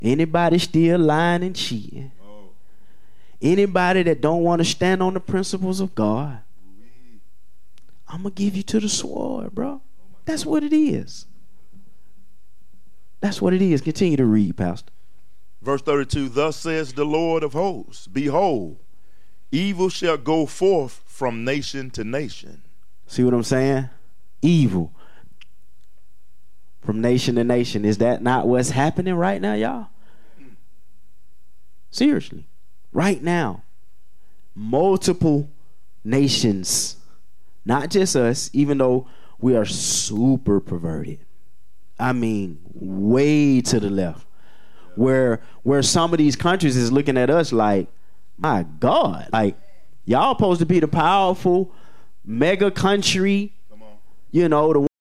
Anybody still lying and cheating? Anybody that don't want to stand on the principles of God, I'm going to give you to the sword, bro. That's what it is. That's what it is. Continue to read, Pastor. Verse 32, thus says the Lord of hosts, behold, evil shall go forth from nation to nation. See what I'm saying? Evil. From nation to nation. Is that not what's happening right now, y'all? Seriously. Right now. Multiple nations. Not just us, even though we are super perverted. I mean, way to the left. Where some of these countries is looking at us like, my God, like, y'all supposed to be the powerful mega country, you know, the